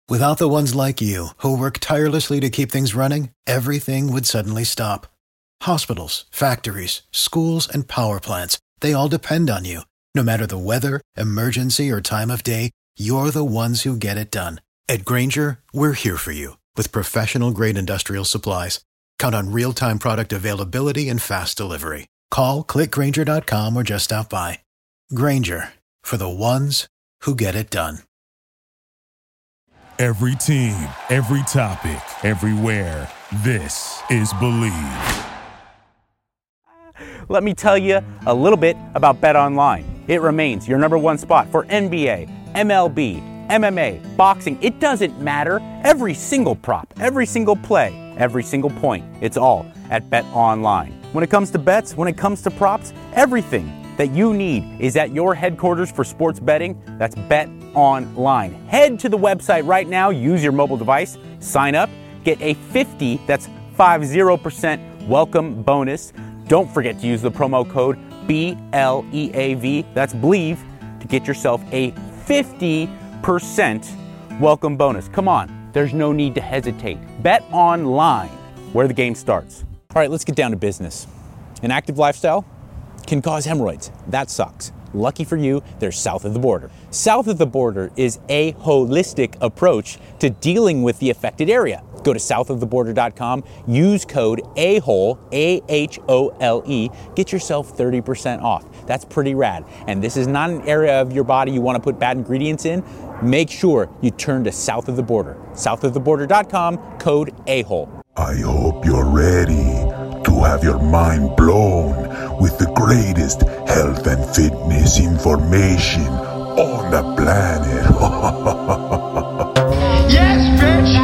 Without the ones like you, who work tirelessly to keep things running, everything would suddenly stop. Hospitals, factories, schools, and power plants, they all depend on you. No matter the weather, emergency, or time of day, you're the ones who get it done. At Grainger, we're here for you with professional-grade industrial supplies. Count on real-time product availability and fast delivery. Call, clickgrainger.com, or just stop by. Grainger, for the ones who get it done. Every team, every topic, everywhere. This is Believe. Let me tell you a little bit about BetOnline. It remains your number one spot for NBA, MLB, MMA, boxing. It doesn't matter. Every single prop, every single play, every single point. It's all at BetOnline. When it comes to bets, when it comes to props, everything that you need is at your headquarters for sports betting. That's BetOnline. Head to the website right now, use your mobile device, sign up, get a 50% welcome bonus. Don't forget to use the promo code BLEAV, that's Believe, to get yourself a 50% welcome bonus. Come on, there's no need to hesitate. BetOnline, where the game starts. All right, let's get down to business. An active lifestyle can cause hemorrhoids. That sucks. Lucky for you, they're south of the border. South of the border is a holistic approach to dealing with the affected area. Go to southoftheborder.com, use code AHOLE, AHOLE, get yourself 30% off. That's pretty rad. And this is not an area of your body you want to put bad ingredients in. Make sure you turn to South of the Border. Southoftheborder.com, code AHOLE. I hope you're ready to have your mind blown with the greatest health and fitness information on the planet. Yes, bitch!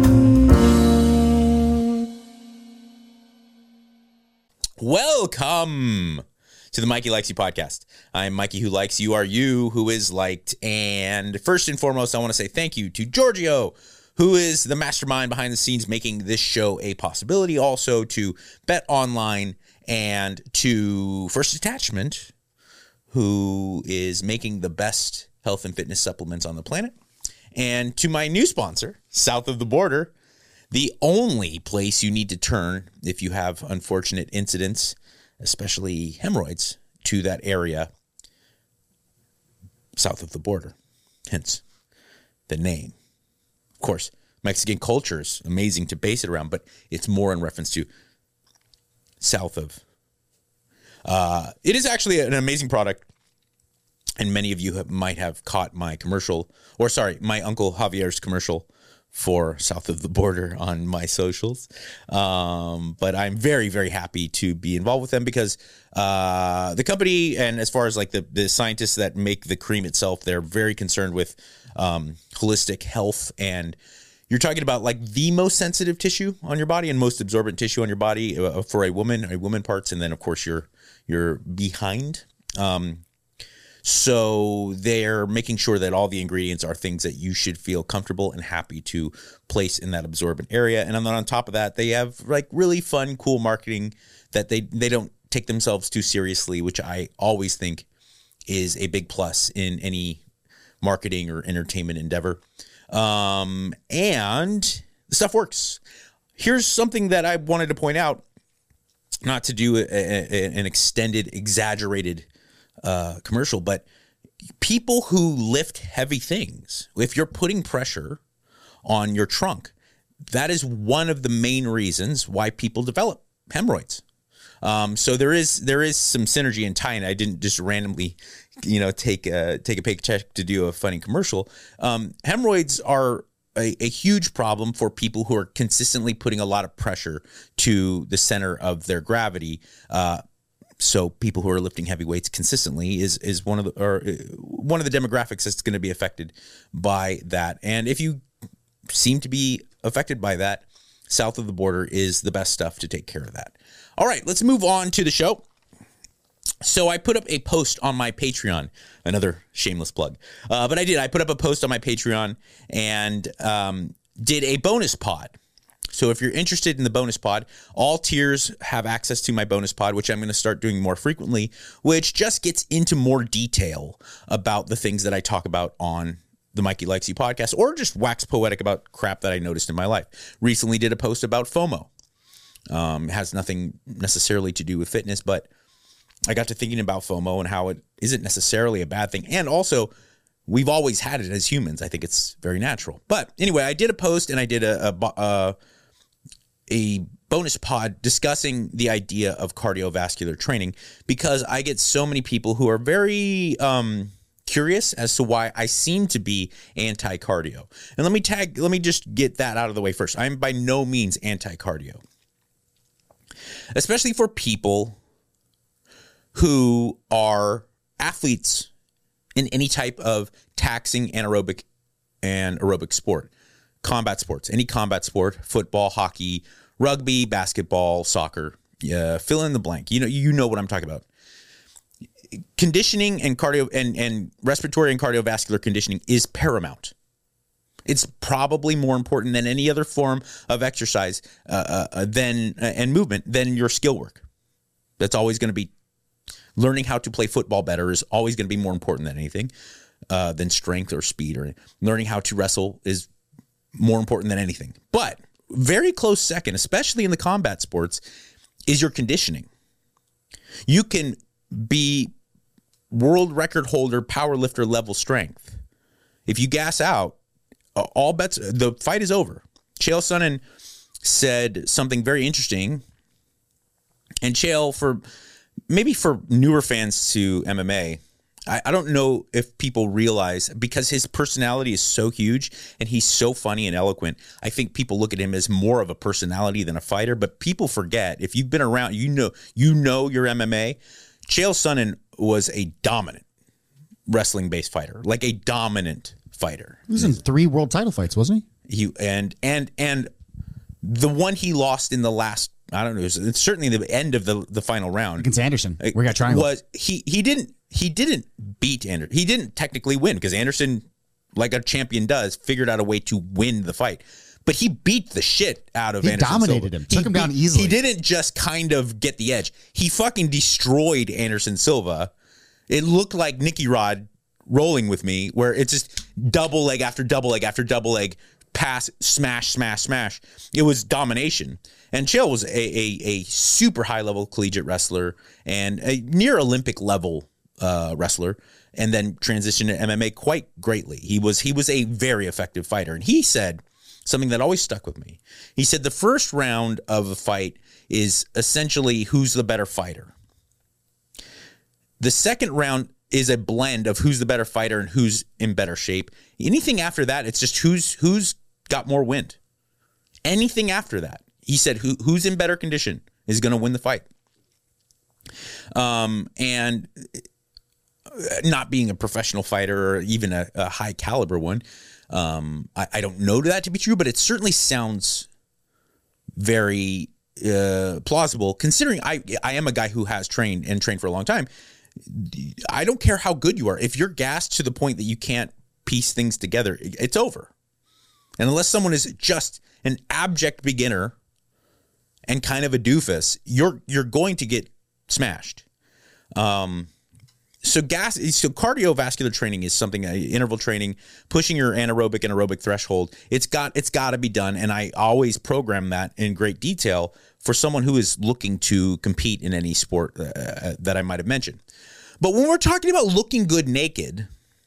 Welcome to the Mikey Likes You podcast. I'm Mikey Who Likes You Are You Who Is Liked. And first and foremost, I want to say thank you to Giorgio, who is the mastermind behind the scenes making this show a possibility. Also to BetOnline and to First Attachment, who is making the best health and fitness supplements on the planet. And to my new sponsor, South of the Border, the only place you need to turn if you have unfortunate incidents, especially hemorrhoids, to that area, south of the border. Hence the name. Of course, Mexican culture is amazing to base it around, but it's more in reference to south of. It is actually an amazing product, and many of you might have caught my commercial, my Uncle Javier's commercial for South of the Border on my socials. But I'm very, very happy to be involved with them because the company, and as far as like the scientists that make the cream itself, they're very concerned with holistic health. And you're talking about like the most sensitive tissue on your body and most absorbent tissue on your body for a woman parts. And then of course your behind. So they're making sure that all the ingredients are things that you should feel comfortable and happy to place in that absorbent area. And then on top of that, they have like really fun, cool marketing that they don't take themselves too seriously, which I always think is a big plus in any marketing or entertainment endeavor. And the stuff works. Here's something that I wanted to point out, not to do an extended, exaggerated commercial, but people who lift heavy things, if you're putting pressure on your trunk, that is one of the main reasons why people develop hemorrhoids. So there is some synergy in tying. I didn't just randomly, take a paycheck to do a funny commercial. Hemorrhoids are a huge problem for people who are consistently putting a lot of pressure to the center of their gravity. So people who are lifting heavy weights consistently is one of the demographics that's going to be affected by that. And if you seem to be affected by that, South of the Border is the best stuff to take care of that. All right, let's move on to the show. So I put up a post on my Patreon, another shameless plug. But I put up a post on my Patreon and did a bonus pod. So if you're interested in the bonus pod, all tiers have access to my bonus pod, which I'm going to start doing more frequently, which just gets into more detail about the things that I talk about on the Mikey Likes You podcast, or just wax poetic about crap that I noticed in my life. Recently did a post about FOMO. It has nothing necessarily to do with fitness, but I got to thinking about FOMO and how it isn't necessarily a bad thing. And also, we've always had it as humans. I think it's very natural. But anyway, I did a post and I did a bonus pod discussing the idea of cardiovascular training, because I get so many people who are very curious as to why I seem to be anti-cardio. And let me just get that out of the way first. I'm by no means anti-cardio, especially for people who are athletes in any type of taxing anaerobic and aerobic sport, combat sports, any combat sport, football, hockey, rugby, basketball, soccer, fill in the blank. You know what I'm talking about. Conditioning and cardio and respiratory and cardiovascular conditioning is paramount. It's probably more important than any other form of exercise and movement than your skill work. That's always going to be learning how to play football better is always going to be more important than anything, than strength or speed, or learning how to wrestle is more important than anything. But very close second, especially in the combat sports, is your conditioning. You can be world record holder, power lifter level strength. If you gas out, all bets, the fight is over. Chael Sonnen said something very interesting. And Chael, for newer fans to MMA, I don't know if people realize, because his personality is so huge and he's so funny and eloquent, I think people look at him as more of a personality than a fighter. But people forget, if you've been around, you know your MMA. Chael Sonnen was a dominant wrestling-based fighter, like a dominant fighter. He was in 3 world title fights, wasn't he? And the one he lost in the last, I don't know, it's certainly the end of the final round against Anderson. We got triangle. Was he didn't beat Anderson. He didn't technically win, because Anderson, like a champion does, figured out a way to win the fight. But he beat the shit out of Anderson Silva. He dominated him. Took him down easily. He didn't just kind of get the edge. He fucking destroyed Anderson Silva. It looked like Nicky Rod rolling with me, where it's just double leg after double leg after double leg, pass, smash, smash, smash. It was domination. And Chael was a super high-level collegiate wrestler and a near Olympic level wrestler, and then transitioned to MMA quite greatly. He was a very effective fighter. And he said something that always stuck with me. He said the first round of a fight is essentially who's the better fighter. The second round is a blend of who's the better fighter and who's in better shape. Anything after that, it's just who's got more wind. Anything after that, he said who's in better condition is going to win the fight. And not being a professional fighter or even a high caliber one, I don't know that to be true, but it certainly sounds very plausible, considering I am a guy who has trained for a long time. I don't care how good you are. If you're gassed to the point that you can't piece things together, it's over. And unless someone is just an abject beginner and kind of a doofus, you're going to get smashed. So cardiovascular training is something, interval training, pushing your anaerobic and aerobic threshold. It's got to be done, and I always program that in great detail for someone who is looking to compete in any sport that I might have mentioned. But when we're talking about looking good naked,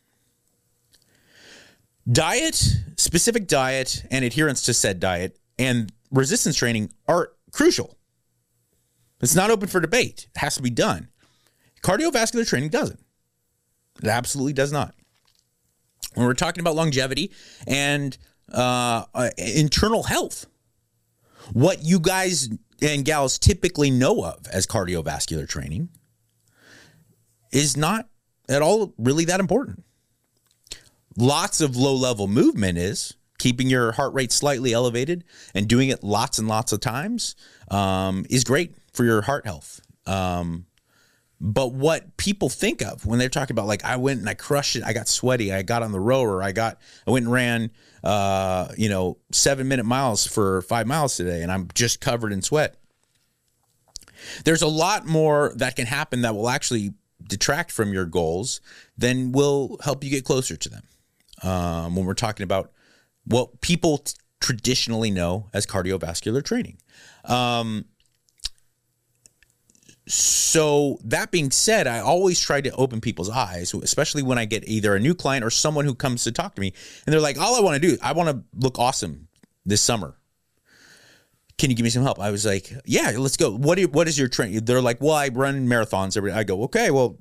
specific diet, and adherence to said diet and resistance training are crucial. It's not open for debate. It has to be done. Cardiovascular training doesn't. It absolutely does not. When we're talking about longevity and internal health, what you guys and gals typically know of as cardiovascular training is not at all really that important. Lots of low-level movement is. Keeping your heart rate slightly elevated and doing it lots and lots of times is great for your heart health. But what people think of when they're talking about, like, I went and I crushed it, I got sweaty, I got on the rower, I went and ran 7-minute miles for 5 miles today, and I'm just covered in sweat. There's a lot more that can happen that will actually detract from your goals than will help you get closer to them. when we're talking about what people traditionally know as cardiovascular training. So that being said, I always try to open people's eyes, especially when I get either a new client or someone who comes to talk to me and they're like, all I want to do, I want to look awesome this summer. Can you give me some help? I was like, yeah, let's go. What is your training? They're like, well, I run marathons every day. I go, okay, well,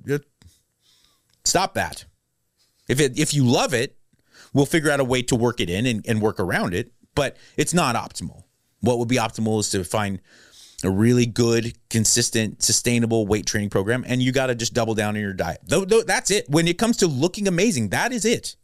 stop that. If you love it, we'll figure out a way to work it in and work around it, but it's not optimal. What would be optimal is to find a really good, consistent, sustainable weight training program, and you got to just double down on your diet. That's it. When it comes to looking amazing, that is it.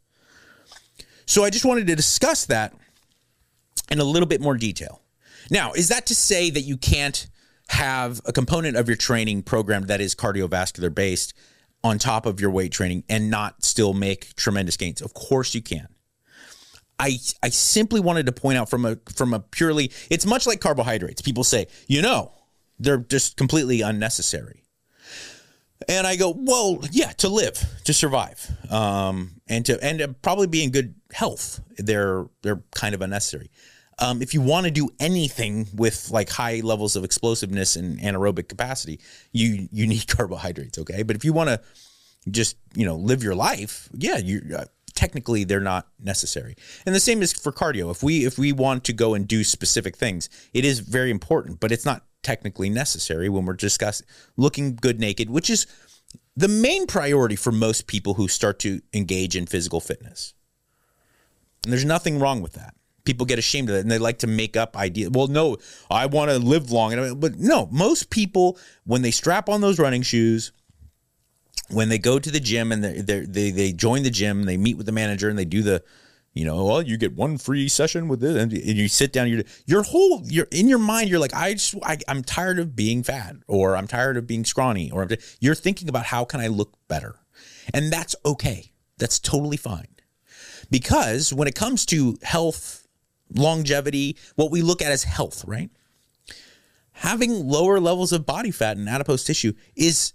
So I just wanted to discuss that in a little bit more detail. Now, is that to say that you can't have a component of your training program that is cardiovascular based on top of your weight training and not still make tremendous gains? Of course you can. I simply wanted to point out from a purely, it's much like carbohydrates. People say, they're just completely unnecessary. And I go, well, yeah, to live, to survive, and to probably be in good health, they're kind of unnecessary. If you want to do anything with like high levels of explosiveness and anaerobic capacity, you need carbohydrates, okay? But if you want to just, live your life, yeah, technically they're not necessary. And the same is for cardio. If we want to go and do specific things, it is very important, but it's not technically necessary when we're discussing looking good naked, which is the main priority for most people who start to engage in physical fitness. And there's nothing wrong with that. People get ashamed of that and they like to make up ideas. Well, no, I want to live long. But no, most people, when they strap on those running shoes, when they go to the gym and they join the gym, they meet with the manager and they do the, well, you get one free session with this, and you sit down. You're in your mind. You're like, I'm tired of being fat, or I'm tired of being scrawny, or you're thinking about how can I look better, and that's okay. That's totally fine, because when it comes to health, longevity, what we look at as health, right? Having lower levels of body fat and adipose tissue is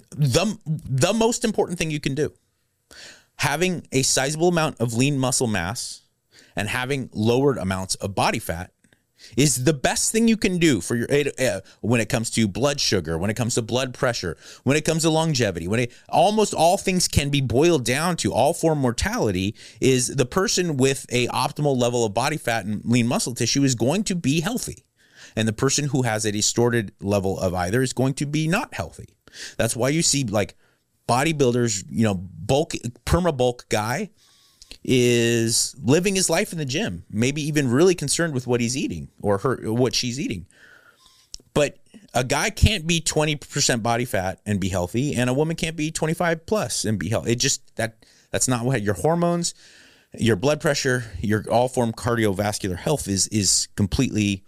the most important thing you can do. Having a sizable amount of lean muscle mass and having lowered amounts of body fat is the best thing you can do for your when it comes to blood sugar, when it comes to blood pressure, when it comes to longevity, almost all things can be boiled down to all form mortality is the person with a optimal level of body fat and lean muscle tissue is going to be healthy. And the person who has a distorted level of either is going to be not healthy. That's why you see like bodybuilders, perma bulk guy is living his life in the gym, maybe even really concerned with what he's eating or what she's eating. But a guy can't be 20% body fat and be healthy, and a woman can't be 25 plus and be healthy. It just that's not what your hormones, your blood pressure, your all form cardiovascular health is completely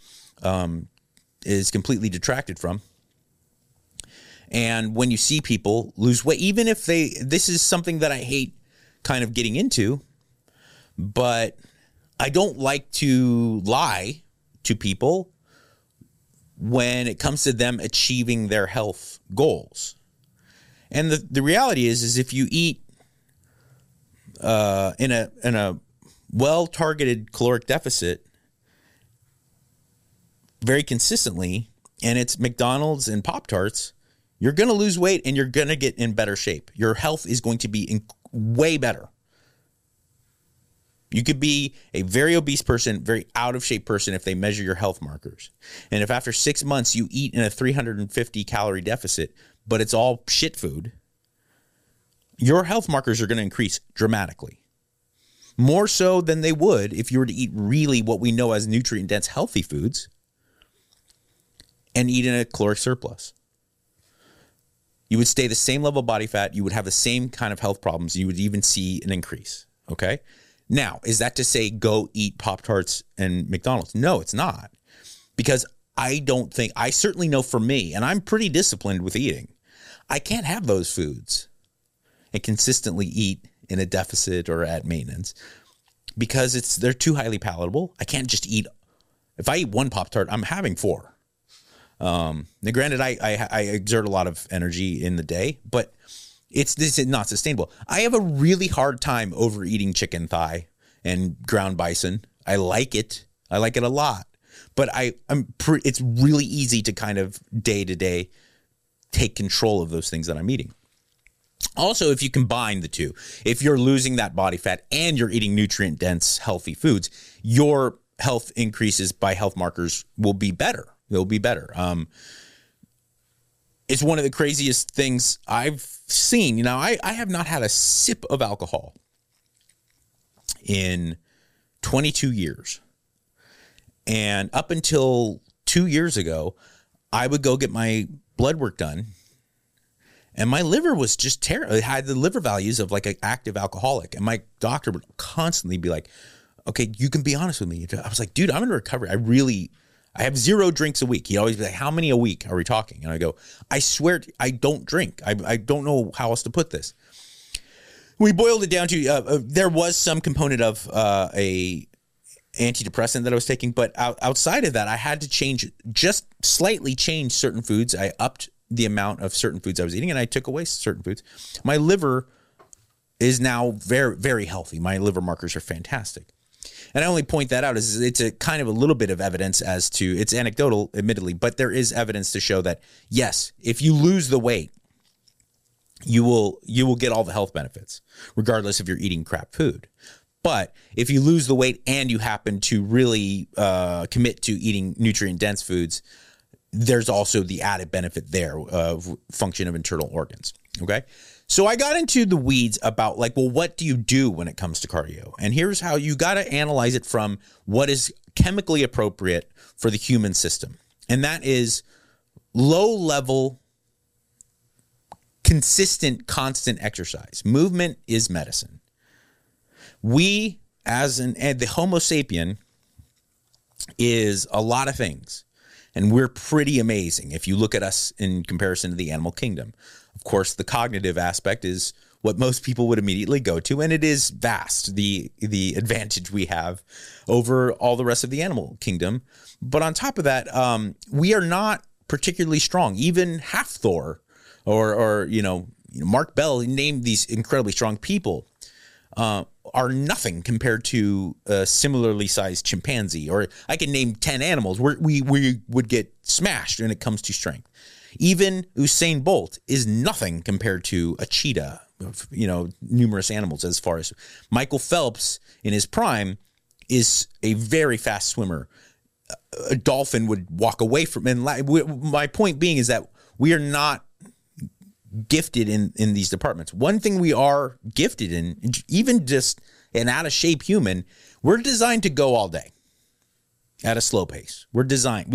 detracted from. And when you see people lose weight, even if this is something that I hate kind of getting into, but I don't like to lie to people when it comes to them achieving their health goals. And the reality is if you eat in a well-targeted caloric deficit very consistently, and it's McDonald's and Pop-Tarts, you're going to lose weight and you're going to get in better shape. Your health is going to be way better. You could be a very obese person, very out of shape person if they measure your health markers. And if after 6 months you eat in a 350 calorie deficit, but it's all shit food, your health markers are going to increase dramatically. More so than they would if you were to eat really what we know as nutrient-dense healthy foods and eat in a caloric surplus. You would stay the same level of body fat. You would have the same kind of health problems. You would even see an increase. Okay. Now, is that to say go eat Pop-Tarts and McDonald's? No, it's not. Because I certainly know for me, and I'm pretty disciplined with eating, I can't have those foods and consistently eat in a deficit or at maintenance because they're too highly palatable. I can't just eat. If I eat one Pop-Tart, I'm having 4. Now, granted, I exert a lot of energy in the day, but This is not sustainable. I have a really hard time overeating chicken thigh and ground bison. I like it. I like it a lot. But it's really easy to kind of day to day take control of those things that I'm eating. Also, if you combine the two, if you're losing that body fat and you're eating nutrient dense, healthy foods, your health increases by health markers will be better. They'll be better. It's one of the craziest things I've seen. You know, I have not had a sip of alcohol in 22 years. And up until 2 years ago, I would go get my blood work done. And my liver was just terrible. It had the liver values of like an active alcoholic. And my doctor would constantly be like, okay, you can be honest with me. I was like, dude, I'm in recovery. I have 0 drinks a week. He'd always be like, how many a week are we talking? And I go, I swear I don't drink. I don't know how else to put this. We boiled it down to there was some component of a antidepressant that I was taking, but outside of that, I had to just slightly change certain foods. I upped the amount of certain foods I was eating, and I took away certain foods. My liver is now very, very healthy. My liver markers are fantastic. And I only point that out as it's a kind of a little bit of evidence as to, it's anecdotal, admittedly, but there is evidence to show that, yes, if you lose the weight, you will get all the health benefits, regardless if you're eating crap food. But if you lose the weight and you happen to really commit to eating nutrient-dense foods, there's also the added benefit there of function of internal organs, okay? So I got into the weeds about like, well, what do you do when it comes to cardio? And here's how you got to analyze it from what is chemically appropriate for the human system. And that is low-level, consistent, constant exercise. Movement is medicine. We, the Homo sapien, is a lot of things, and we're pretty amazing if you look at us in comparison to the animal kingdom. Of course, the cognitive aspect is what most people would immediately go to, and it is vast, the advantage we have over all the rest of the animal kingdom. But on top of that, we are not particularly strong. Even Hafthor or Mark Bell named these incredibly strong people. Are nothing compared to a similarly sized chimpanzee, or I can name 10 animals where we would get smashed when it comes to strength. Even Usain Bolt is nothing compared to a cheetah, numerous animals. As far as Michael Phelps in his prime is a very fast swimmer. A dolphin would walk away from, and my point being is that we are not gifted in these departments. One thing we are gifted in, even just an out of shape human, we're designed to go all day at a slow pace. We're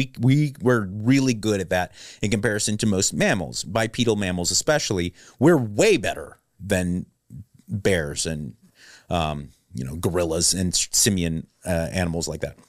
really good at that in comparison to most mammals, bipedal mammals especially. We're way better than bears and gorillas and simian animals like that.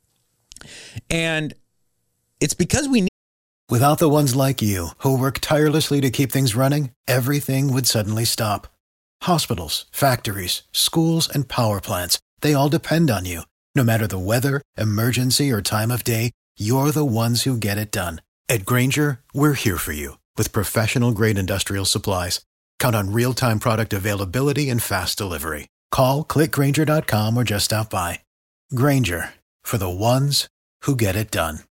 And it's because we need. Without the ones like you, who work tirelessly to keep things running, everything would suddenly stop. Hospitals, factories, schools, and power plants, they all depend on you. No matter the weather, emergency, or time of day, you're the ones who get it done. At Grainger, we're here for you with professional-grade industrial supplies. Count on real-time product availability and fast delivery. Call, clickgrainger.com, or just stop by. Grainger, for the ones who get it done.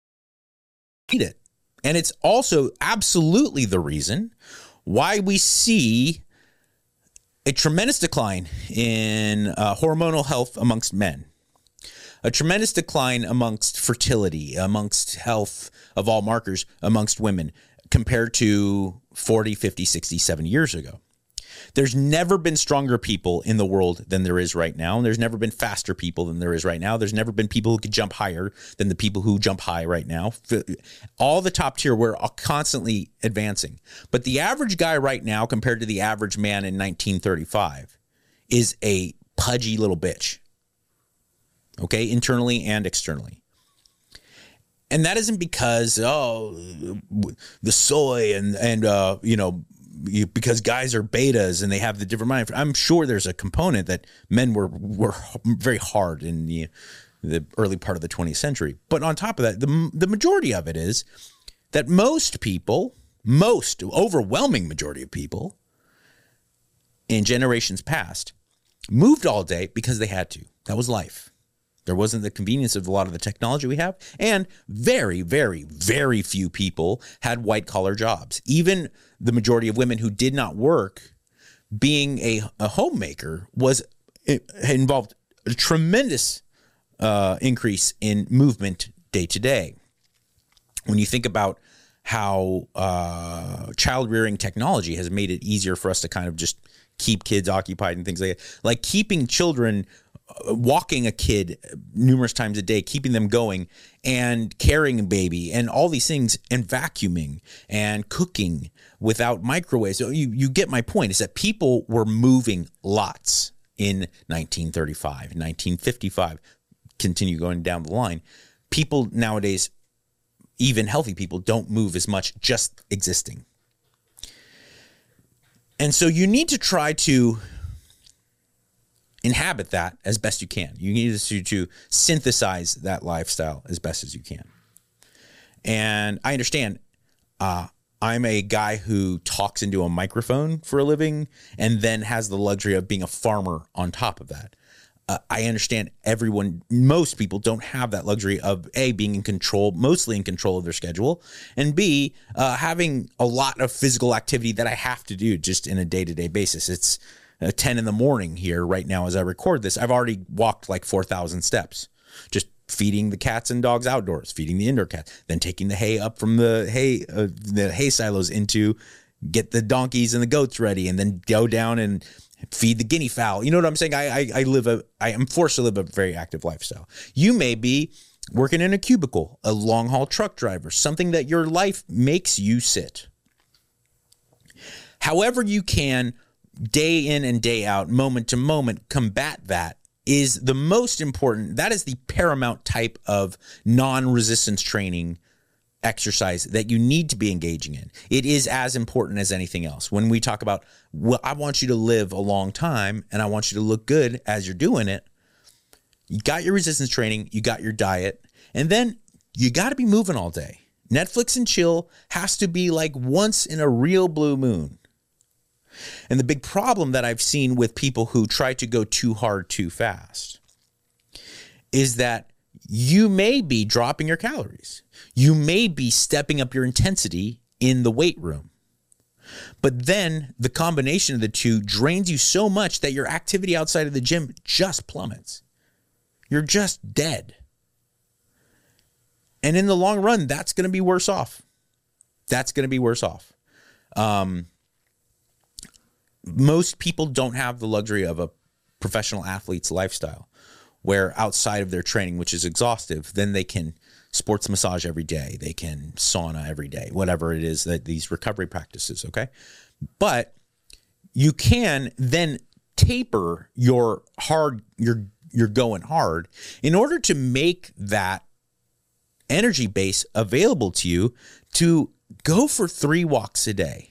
Eat it. And it's also absolutely the reason why we see a tremendous decline in hormonal health amongst men, a tremendous decline amongst fertility, amongst health of all markers amongst women compared to 40, 50, 60, 70 years ago. There's never been stronger people in the world than there is right now. And there's never been faster people than there is right now. There's never been people who could jump higher than the people who jump high right now. All the top tier, we're constantly advancing. But the average guy right now compared to the average man in 1935 is a pudgy little bitch. Okay, internally and externally. And that isn't because, the soy and because guys are betas and they have the different mind. I'm sure there's a component that men were very hard in the early part of the 20th century. But on top of that, the majority of it is that most overwhelming majority of people in generations past moved all day because they had to. That was life. There wasn't the convenience of a lot of the technology we have. And very, very, very few people had white-collar jobs. Even the majority of women who did not work, being a homemaker involved a tremendous increase in movement day to day. When you think about how child-rearing technology has made it easier for us to kind of just keep kids occupied and things like that. Like keeping children, walking a kid numerous times a day, keeping them going, and carrying a baby, and all these things, and vacuuming and cooking without microwaves. So you get my point, is that people were moving lots in 1935, 1955, continue going down the line. People nowadays, even healthy people, don't move as much just existing. And so you need to try to inhabit that as best you can. You need to synthesize that lifestyle as best as you can. And I understand I'm a guy who talks into a microphone for a living and then has the luxury of being a farmer on top of that. I understand most people don't have that luxury of A, being in control, mostly in control of their schedule, and B, having a lot of physical activity that I have to do just in a day-to-day basis. It's 10 in the morning here right now as I record this. I've already walked like 4,000 steps, just feeding the cats and dogs outdoors, feeding the indoor cats, then taking the hay up from the hay silos into get the donkeys and the goats ready, and then go down and feed the guinea fowl. You know what I'm saying? I am forced to live a very active lifestyle. You may be working in a cubicle, a long haul truck driver, something that your life makes you sit. However you can, day in and day out, moment to moment, combat that is the most important. That is the paramount type of non-resistance training exercise that you need to be engaging in. It is as important as anything else. When we talk about, well, I want you to live a long time and I want you to look good as you're doing it, you got your resistance training, you got your diet, and then you got to be moving all day. Netflix and chill has to be like once in a real blue moon. And the big problem that I've seen with people who try to go too hard too fast is that you may be dropping your calories. You may be stepping up your intensity in the weight room. But then the combination of the two drains you so much that your activity outside of the gym just plummets. You're just dead. And in the long run, that's going to be worse off. That's going to be worse off. Most people don't have the luxury of a professional athlete's lifestyle, where outside of their training, which is exhaustive, then they can sports massage every day. They can sauna every day, whatever it is that these recovery practices, okay? But you can then taper your going hard in order to make that energy base available to you to go for 3 walks a day.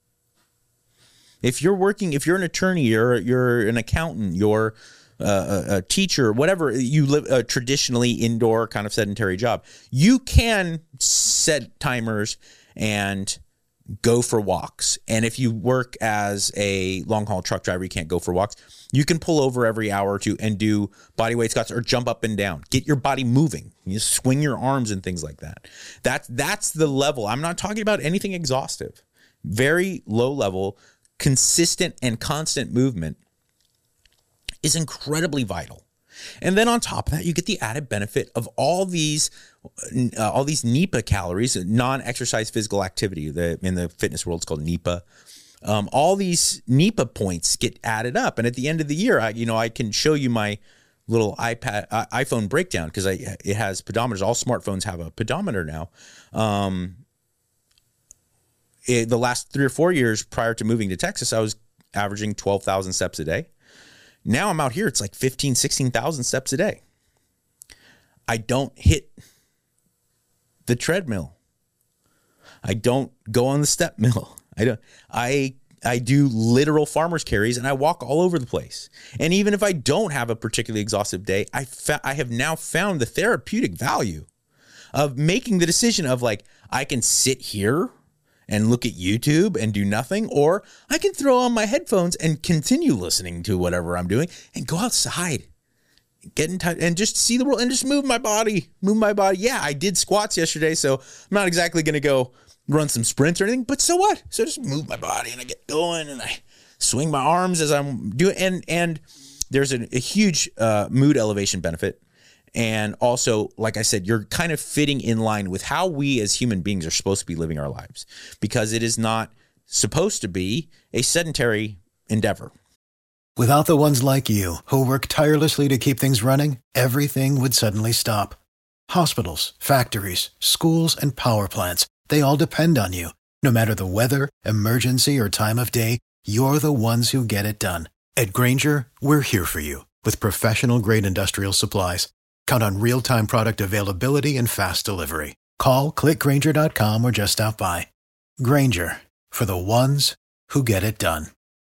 If you're an attorney, you're an accountant, you're a teacher, whatever, you live a traditionally indoor kind of sedentary job, you can set timers and go for walks. And if you work as a long haul truck driver, you can't go for walks. You can pull over every hour or two and do body weight squats or jump up and down. Get your body moving. You swing your arms and things like that. That's the level. I'm not talking about anything exhaustive. Very low level, consistent and constant movement is incredibly vital. And then on top of that, you get the added benefit of all these NEPA calories, non-exercise physical activity. In the fitness world, it's called NEPA. All these NEPA points get added up, and at the end of the year, I can show you my little iPhone breakdown because it has pedometers. All smartphones have a pedometer now. The last 3 or 4 years prior to moving to Texas, I was averaging 12,000 steps a day. Now I'm out here, it's like 15, 16,000 steps a day. I don't hit the treadmill. I don't go on the step mill. I do literal farmer's carries and I walk all over the place. And even if I don't have a particularly exhaustive day, I have now found the therapeutic value of making the decision of like, I can sit here and look at YouTube and do nothing, or I can throw on my headphones and continue listening to whatever I'm doing and go outside, get in touch and just see the world and just move my body. Yeah, I did squats yesterday, so I'm not exactly going to go run some sprints or anything, but so what? So just move my body and I get going and I swing my arms as I'm doing. And there's a huge mood elevation benefit. And also, like I said, you're kind of fitting in line with how we as human beings are supposed to be living our lives, because it is not supposed to be a sedentary endeavor. Without the ones like you, who work tirelessly to keep things running, everything would suddenly stop. Hospitals, factories, schools, and power plants, they all depend on you. No matter the weather, emergency, or time of day, you're the ones who get it done. At Grainger, we're here for you with professional-grade industrial supplies. Count on real-time product availability and fast delivery. Call, clickgrainger.com, or just stop by. Grainger, for the ones who get it done.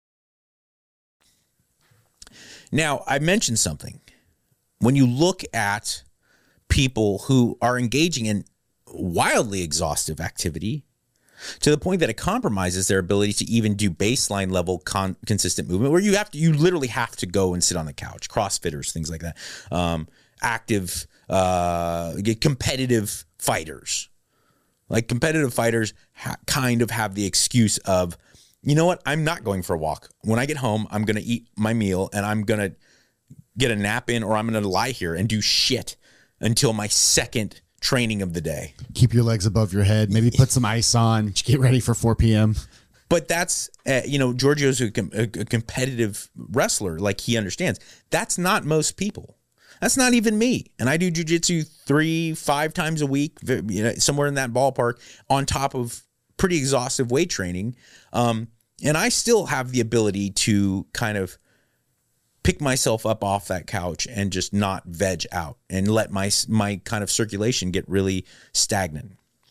Now, I mentioned something. When you look at people who are engaging in wildly exhaustive activity to the point that it compromises their ability to even do baseline level consistent movement, where you literally have to go and sit on the couch, CrossFitters, things like that, active, competitive fighters. Like competitive fighters kind of have the excuse of, you know what, I'm not going for a walk. When I get home, I'm going to eat my meal and I'm going to get a nap in, or I'm going to lie here and do shit until my second training of the day. Keep your legs above your head. Maybe put some ice on. Get ready for 4 p.m. But that's, Giorgio's a competitive wrestler. Like, he understands. That's not most people. That's not even me. And I do jujitsu 3-5 times a week, somewhere in that ballpark, on top of pretty exhaustive weight training. And I still have the ability to kind of pick myself up off that couch and just not veg out and let my kind of circulation get really stagnant.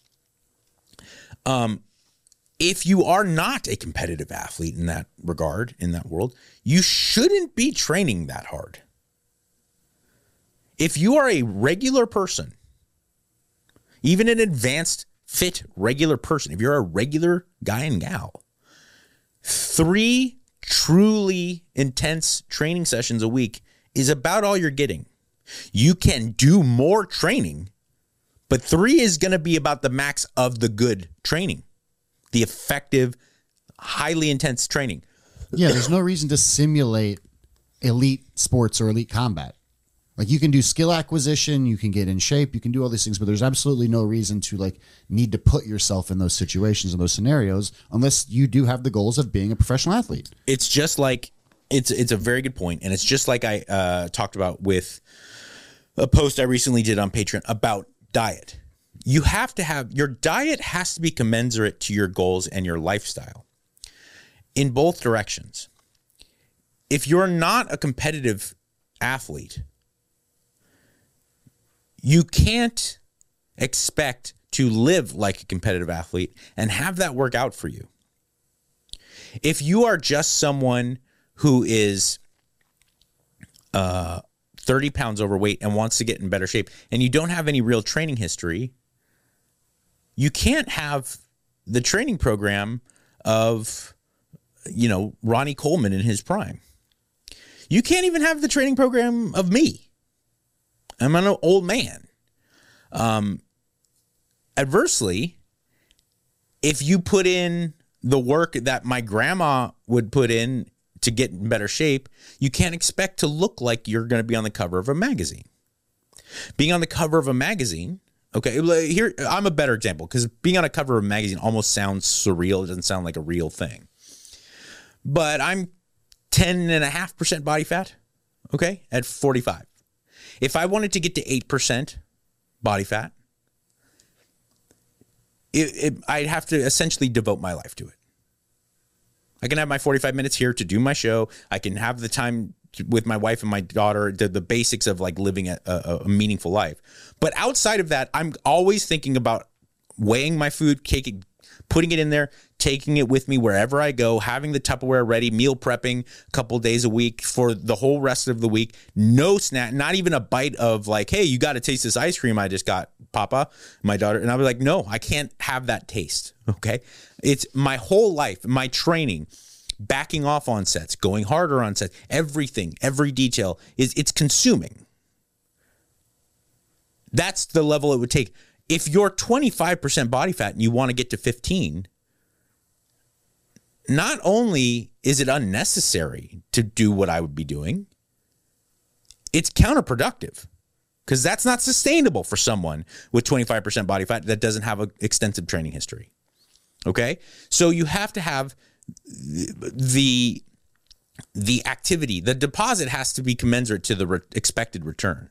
If you are not a competitive athlete in that regard, in that world, you shouldn't be training that hard. If you are a regular person, even an advanced, fit, regular person, if you're a regular guy and gal, 3 truly intense training sessions a week is about all you're getting. You can do more training, but 3 is going to be about the max of the good training, the effective, highly intense training. Yeah, there's no reason to simulate elite sports or elite combat. Like, you can do skill acquisition, you can get in shape, you can do all these things, but there's absolutely no reason to need to put yourself in those situations and those scenarios unless you do have the goals of being a professional athlete. It's just like, it's a very good point, and it's just like I talked about with a post I recently did on Patreon about diet. You have to have, your diet has to be commensurate to your goals and your lifestyle in both directions. If you're not a competitive athlete, you can't expect to live like a competitive athlete and have that work out for you. If you are just someone who is 30 pounds overweight and wants to get in better shape, and you don't have any real training history, you can't have the training program of, Ronnie Coleman in his prime. You can't even have the training program of me. I'm an old man. Adversely, if you put in the work that my grandma would put in to get in better shape, you can't expect to look like you're going to be on the cover of a magazine. Being on the cover of a magazine, okay, here, I'm a better example, because being on a cover of a magazine almost sounds surreal. It doesn't sound like a real thing. But I'm 10.5% body fat, okay, at 45. If I wanted to get to 8% body fat, I'd have to essentially devote my life to it. I can have my 45 minutes here to do my show. I can have the time with my wife and my daughter, the basics of living a meaningful life. But outside of that, I'm always thinking about weighing my food, putting it in there, taking it with me wherever I go, having the Tupperware ready, meal prepping a couple days a week for the whole rest of the week. No snack, not even a bite of like, hey, you got to taste this ice cream I just got, Papa, my daughter. And I'll be like, no, I can't have that taste. Okay. It's my whole life, my training, backing off on sets, going harder on sets, everything, every detail it's consuming. That's the level it would take. If you're 25% body fat and you want to get to 15, not only is it unnecessary to do what I would be doing, it's counterproductive because that's not sustainable for someone with 25% body fat that doesn't have an extensive training history. Okay? So you have to have the activity. The deposit has to be commensurate to the expected return.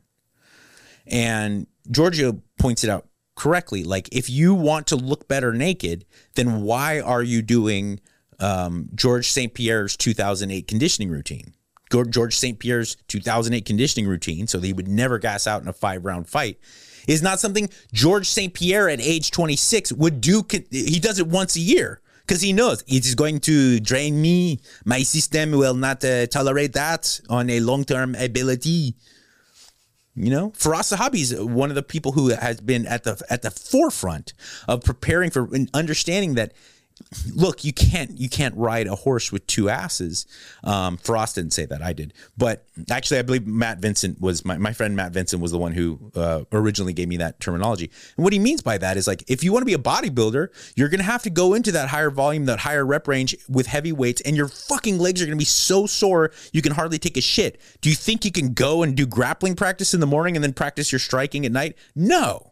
And Giorgio points it out correctly. Like, if you want to look better naked, then why are you doing George St. Pierre's 2008 conditioning routine? George St. Pierre's 2008 conditioning routine, so that he would never gas out in a 5-round fight, is not something George St. Pierre at age 26 would do. He does it once a year because he knows it is going to drain me. My system will not tolerate that on a long-term ability. You know, Firas Zahabi is one of the people who has been at the forefront of preparing for and understanding that, look, you can't ride a horse with two asses. Firas didn't say that, I did. But actually, I believe Matt Vincent was my friend. Matt Vincent was the one who originally gave me that terminology. And what he means by that is, like, if you want to be a bodybuilder, you're going to have to go into that higher volume, that higher rep range with heavy weights, and your fucking legs are going to be so sore you can hardly take a shit. Do you think you can go and do grappling practice in the morning and then practice your striking at night? No.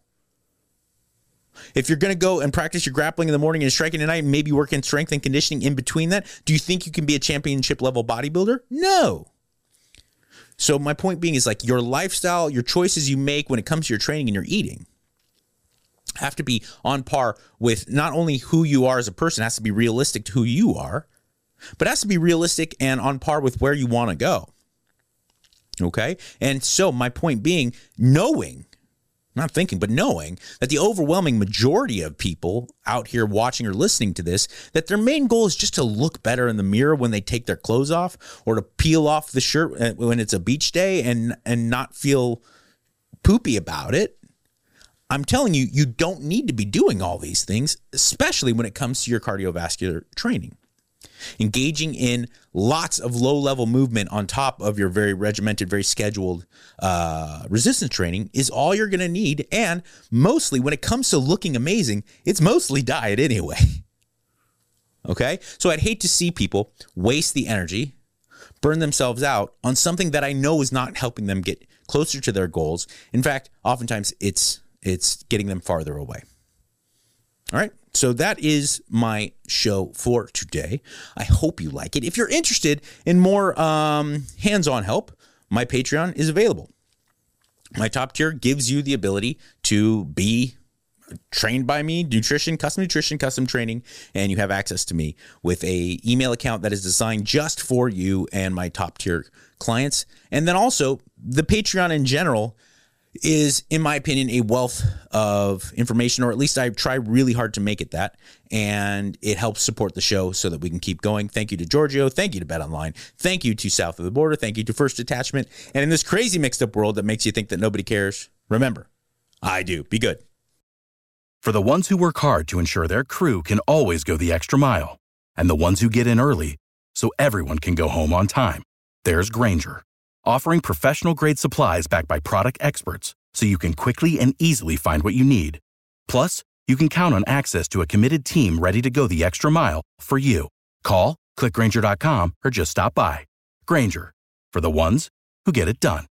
If you're going to go and practice your grappling in the morning and striking at night, maybe work in strength and conditioning in between that, do you think you can be a championship level bodybuilder? No. So my point being is, like, your lifestyle, your choices you make when it comes to your training and your eating have to be on par with not only who you are as a person, it has to be realistic to who you are, but it has to be realistic and on par with where you want to go. Okay? And so my point being, knowing that the overwhelming majority of people out here watching or listening to this, that their main goal is just to look better in the mirror when they take their clothes off, or to peel off the shirt when it's a beach day and not feel poopy about it. I'm telling you, you don't need to be doing all these things, especially when it comes to your cardiovascular training. Engaging in lots of low-level movement on top of your very regimented, very scheduled resistance training is all you're going to need. And mostly, when it comes to looking amazing, it's mostly diet anyway. Okay? So I'd hate to see people waste the energy, burn themselves out on something that I know is not helping them get closer to their goals. In fact, oftentimes it's getting them farther away. All right? So that is my show for today. I hope you like it. If you're interested in more hands-on help, my Patreon is available. My top tier gives you the ability to be trained by me, nutrition, custom training, and you have access to me with a email account that is designed just for you and my top tier clients. And then also the Patreon in general is, in my opinion, a wealth of information, or at least I try really hard to make it that, and it helps support the show so that we can keep going. Thank you to Giorgio. Thank you to BetOnline. Thank you to South of the Border. Thank you to First Attachment. And in this crazy mixed up world that makes you think that nobody cares, remember, I do. Be good. For the ones who work hard to ensure their crew can always go the extra mile, and the ones who get in early so everyone can go home on time, there's Grainger, offering professional-grade supplies backed by product experts so you can quickly and easily find what you need. Plus, you can count on access to a committed team ready to go the extra mile for you. Call, click Grainger.com, or just stop by. Grainger, for the ones who get it done.